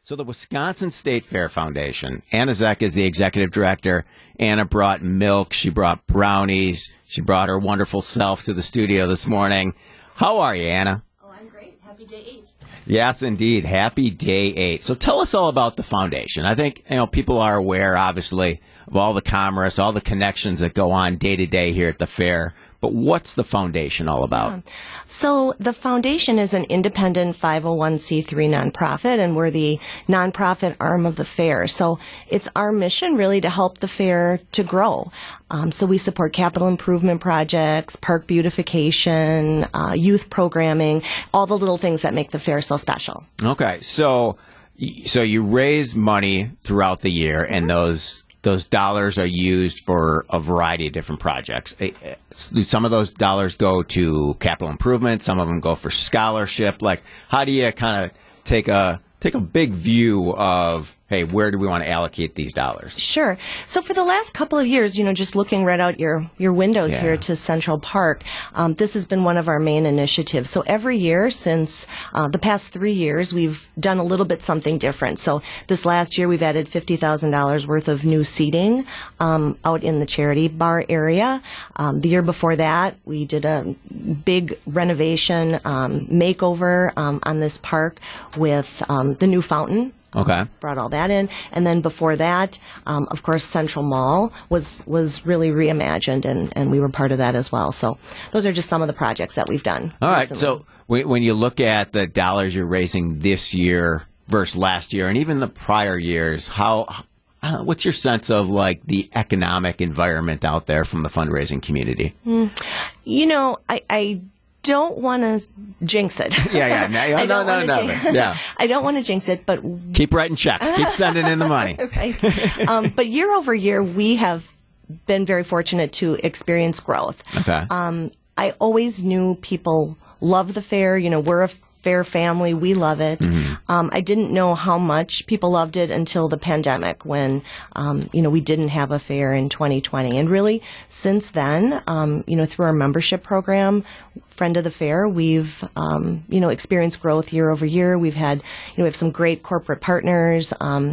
So the Wisconsin State Fair Foundation, Anna Zek is the executive director. Anna brought milk. She brought brownies. She brought her wonderful self to the studio this morning. How are you, Anna? Oh, I'm great. Happy day 8. Yes, indeed. Happy day 8. So tell us all about the foundation. I think, people are aware, obviously, of all the commerce, all the connections that go on day to day here at the fair. But what's the foundation all about? So the foundation is an independent 501c3 nonprofit, and we're the nonprofit arm of the fair. So it's our mission really to help the fair to grow. So we support capital improvement projects, park beautification, youth programming, all the little things that make the fair so special. Okay, so you raise money throughout the year, and those dollars are used for a variety of different projects. Some of those dollars go to capital improvement. Some of them go for scholarship. Like, how do you kind of take a big view of, hey, where do we want to allocate these dollars? Sure. So for the last couple of years, just looking right out your windows here to Central Park, this has been one of our main initiatives. So every year since the past 3 years, we've done a little bit something different. So this last year, we've added $50,000 worth of new seating out in the charity bar area. The year before that, we did a big renovation makeover on this park with the new fountain. Okay. Brought all that in. And then before that, of course, Central Mall was really reimagined, and we were part of that as well. So those are just some of the projects that we've done. All right. recently. So when you look at the dollars you're raising this year versus last year and even the prior years, what's your sense of, like, the economic environment out there from the fundraising community? I don't want to jinx it. Yeah. No. Yeah. I don't want to jinx it, but Keep writing checks. Keep sending in the money. right. But year over year, we have been very fortunate to experience growth. Okay. I always knew people love the fair. We're a fair family. We love it. Mm-hmm. I didn't know how much people loved it until the pandemic when, we didn't have a fair in 2020. And really, since then, through our membership program, Friend of the Fair, we've, experienced growth year over year. We've had, we have some great corporate partners.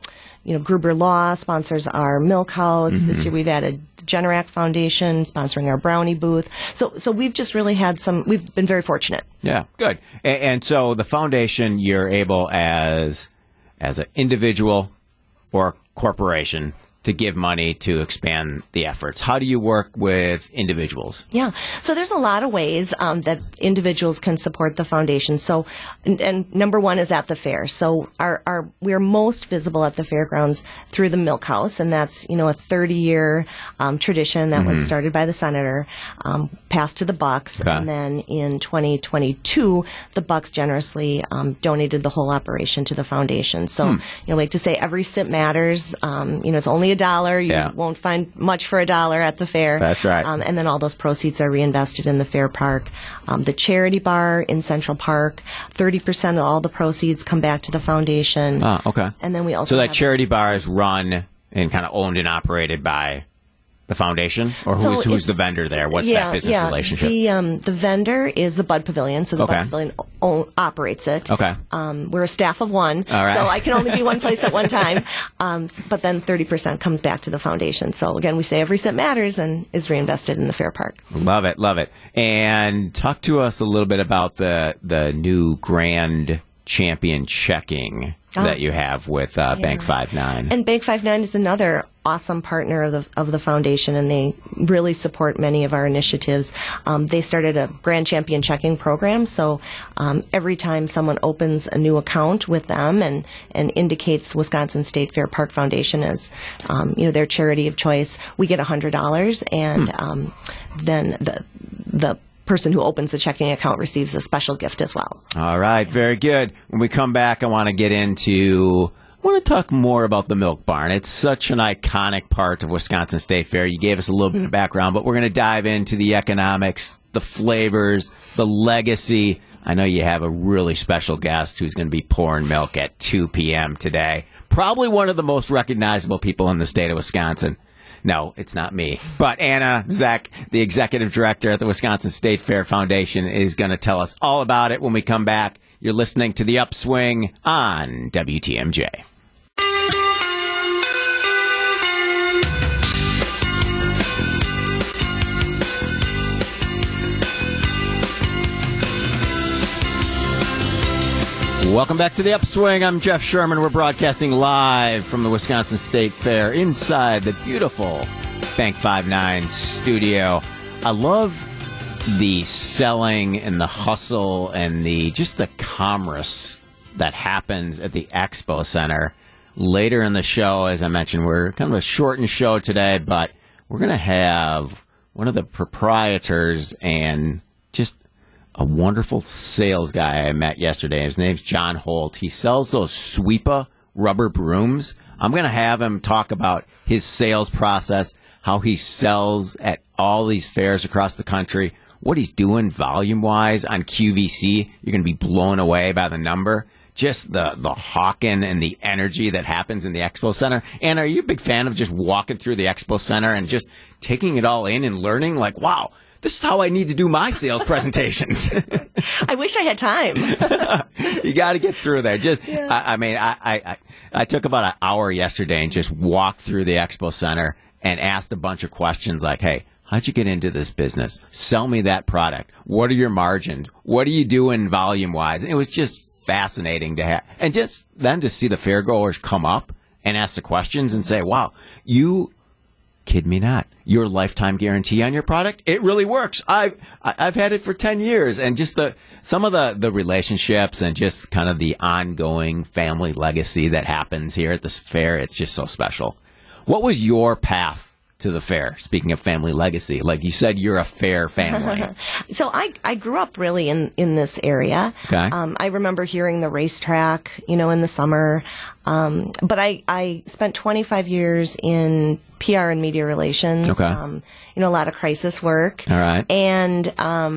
Gruber Law sponsors our Milk House. Mm-hmm. This year we've added the Generac Foundation sponsoring our brownie booth. So we've just really had we've been very fortunate. Yeah, good. And so the foundation, you're able as an individual or corporation to give money to expand the efforts. How do you work with individuals? Yeah. So there's a lot of ways that individuals can support the foundation. So, and number one is at the fair. So we're most visible at the fairgrounds through the Milk House, and that's, a 30-year tradition that was started by the senator, passed to the Bucks, Okay. and then in 2022, the Bucks generously donated the whole operation to the foundation. So, like to say, every sip matters. It's only $1. You won't find much for $1 at the fair. That's right. And then all those proceeds are reinvested in the fair park. The charity bar in Central Park, 30% of all the proceeds come back to the foundation. Oh, okay. And then we also So that charity bar is run and kind of owned and operated by the foundation? Or who's the vendor there? What's that business relationship? The vendor is the Bud Pavilion, so the Bud Pavilion operates it. Okay. We're a staff of one, All right. so I can only be one place at one time. But then 30% comes back to the foundation. So again, we say every cent matters and is reinvested in the fair park. Love it. And talk to us a little bit about the new Grand Champion checking that you have with Bank 5-9. And Bank 5-9 is another awesome partner of the foundation, and they really support many of our initiatives. They started a Grand Champion checking program, so every time someone opens a new account with them and indicates the Wisconsin State Fair Park Foundation as their charity of choice, we get $100, and then the person who opens the checking account receives a special gift as well. All right, very good. When we come back, I want to talk more about the Milk Barn. It's such an iconic part of Wisconsin State Fair. You gave us a little bit of background, but we're going to dive into the economics, the flavors, the legacy. I know you have a really special guest who's going to be pouring milk at 2 p.m. today. Probably one of the most recognizable people in the state of Wisconsin. No, it's not me. But Anna Zek, the executive director at the Wisconsin State Fair Foundation, is going to tell us all about it when we come back You're listening to The Upswing on WTMJ. Welcome back to The Upswing. I'm Jeff Sherman. We're broadcasting live from the Wisconsin State Fair inside the beautiful Bank 5-9 studio. I love the selling and the hustle and just the commerce that happens at the Expo Center. Later in the show, as I mentioned, we're kind of a shortened show today, but we're going to have one of the proprietors and just a wonderful sales guy I met yesterday. His name's John Holt. He sells those Sweepa rubber brooms. I'm going to have him talk about his sales process, how he sells at all these fairs across the country, what he's doing volume-wise on QVC. You're going to be blown away by the number. Just the hawking and the energy that happens in the Expo Center. And are you a big fan of just walking through the Expo Center and just taking it all in and learning, like, wow, this is how I need to do my sales presentations? I wish I had time. You got to get through there. I took about an hour yesterday and just walked through the Expo Center and asked a bunch of questions like, hey, how'd you get into this business? Sell me that product. What are your margins? What are you doing volume-wise? And it was just fascinating to have. And just then to see the fairgoers come up and ask the questions and say, wow, you kid me not, your lifetime guarantee on your product, it really works. I've had it for 10 years. And just some of the relationships and just kind of the ongoing family legacy that happens here at this fair, it's just so special. What was your path to the fair? Speaking of family legacy, like you said, you're a fair family. So I grew up really in this area. Okay. I remember hearing the racetrack, in the summer. But I spent 25 years in PR and media relations. Okay. A lot of crisis work. All right. And,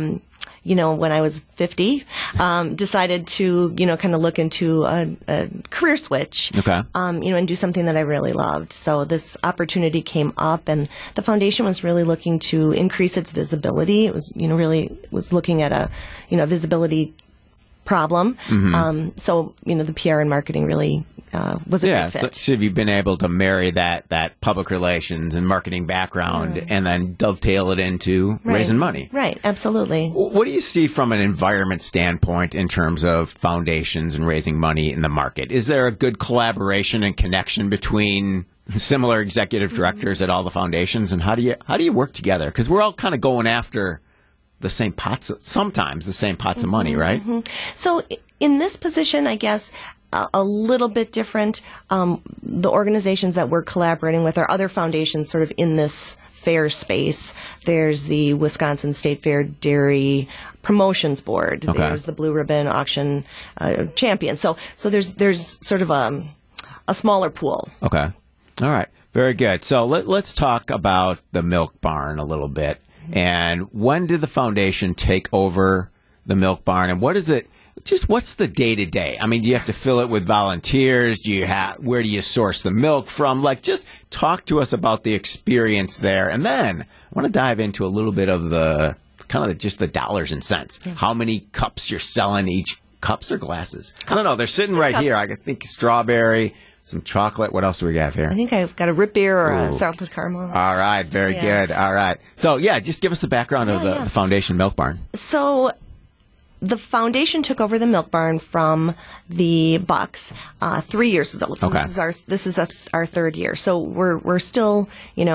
when I was 50, decided to, kind of look into a career switch. Okay. And do something that I really loved. So this opportunity came up, and the foundation was really looking to increase its visibility. It was, really was looking at a, visibility problem. Mm-hmm. So, the PR and marketing really was a great fit. So have you been able to marry that public relations and marketing background and then dovetail it into raising money? Right, absolutely. What do you see from an environment standpoint in terms of foundations and raising money in the market? Is there a good collaboration and connection between similar executive directors at all the foundations, and how do you work together? Because we're all kind of going after the same pots, sometimes the same pots of money, right? Mm-hmm. So in this position, I guess, a little bit different. The organizations that we're collaborating with are other foundations sort of in this fair space. There's the Wisconsin State Fair Dairy Promotions Board. Okay. There's the Blue Ribbon Auction Champion. So there's sort of a smaller pool. Okay. All right. Very good. So let's talk about the Milk Barn a little bit. And when did the foundation take over the Milk Barn, and what is it? Just what's the day-to-day? I mean, do you have to fill it with volunteers? Where do you source the milk from? Like, just talk to us about the experience there. And then I want to dive into a little bit of just the dollars and cents. Yeah. How many cups you're selling each? Cups or glasses? I don't know. They're sitting right here. I think strawberry, some chocolate. What else do we have here? I think I've got a root beer or a salted caramel. All right. Very good. All right. So, just give us the background of the Foundation Milk Barn. So the foundation took over the Milk Barn from the Bucks 3 years ago. So okay. This is our third year. So we're still,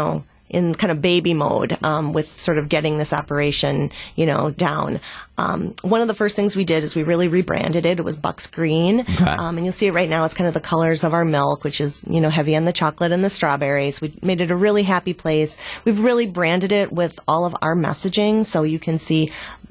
in kind of baby mode with sort of getting this operation, down. One of the first things we did is we really rebranded it. It was Bucks Green. Okay. And you'll see it right now. It's kind of the colors of our milk, which is, heavy on the chocolate and the strawberries. We made it a really happy place. We've really branded it with all of our messaging, so you can see,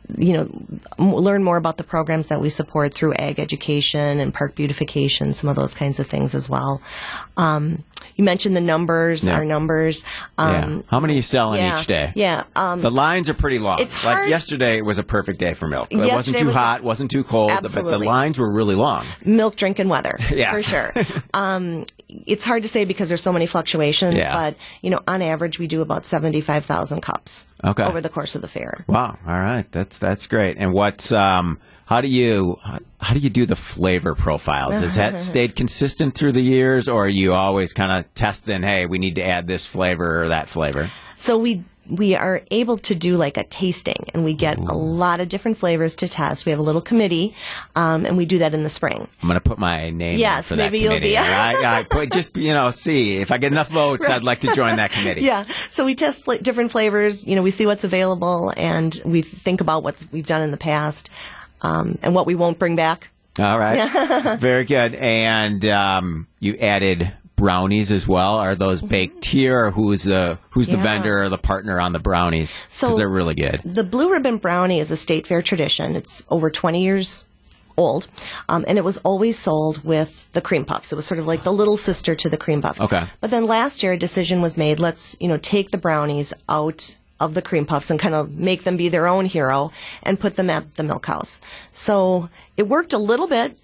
learn more about the programs that we support through ag education and park beautification, some of those kinds of things as well. You mentioned the numbers, our numbers. How many are you selling each day? Yeah. The lines are pretty long. It's hard. Like yesterday was a perfect day for milk. It wasn't too hot, wasn't too cold, absolutely. But the lines were really long. Milk drinking weather, yes. for sure. It's hard to say because there's so many fluctuations, but, on average we do about 75,000 cups over the course of the fair. Wow. All right. That's great. And how how do you do the flavor profiles? Has that stayed consistent through the years, or are you always kind of testing, hey, we need to add this flavor or that flavor? So we are able to do like a tasting, and we get a lot of different flavors to test. We have a little committee, and we do that in the spring. I'm going to put my name in for maybe that committee. You'll be. Just, see if I get enough votes, I'd like to join that committee. Yeah. So we test different flavors. We see what's available, and we think about what we've done in the past, and what we won't bring back. All right. Very good. And you added brownies as well. Are those baked here, or who's the vendor or the partner on the brownies? Because they're really good. The Blue Ribbon Brownie is a state fair tradition. It's over 20 years old, and it was always sold with the cream puffs. It was sort of like the little sister to the cream puffs. Okay. But then last year a decision was made, let's take the brownies out of the cream puffs and kind of make them be their own hero and put them at the Milk House. So it worked a little bit,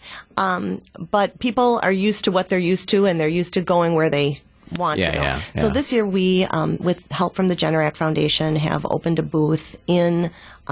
but people are used to what they're used to, and they're used to going where they want to go. Yeah. So this year we, with help from the Generac Foundation, have opened a booth in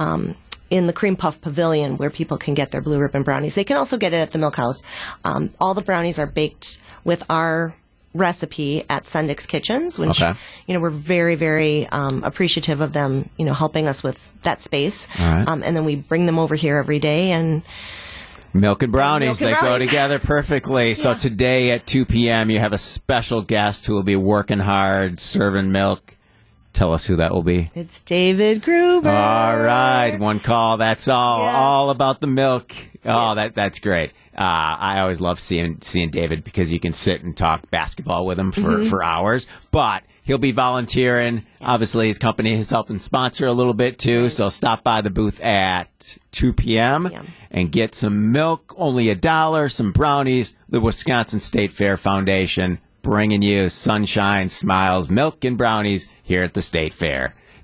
the Cream Puff Pavilion where people can get their Blue Ribbon brownies. They can also get it at the Milk House. All the brownies are baked with our recipe at Sendik's Kitchens, which we're very, very appreciative of them, helping us with that space. All right. And then we bring them over here every day, and milk and brownies, Milk and they go brownies. together perfectly. So today at 2 p.m. you have a special guest who will be working hard, serving milk. Tell us who that will be. It's David Gruber. All right, one call. That's all. Yes. All about the milk. Oh, that's great. I always love seeing David because you can sit and talk basketball with him for hours. But he'll be volunteering. Yes. Obviously, his company is helping sponsor a little bit too. Right. So stop by the booth at 2 p.m. and get some milk, only $1, some brownies. The Wisconsin State Fair Foundation bringing you sunshine, smiles, milk, and brownies here at the State Fair.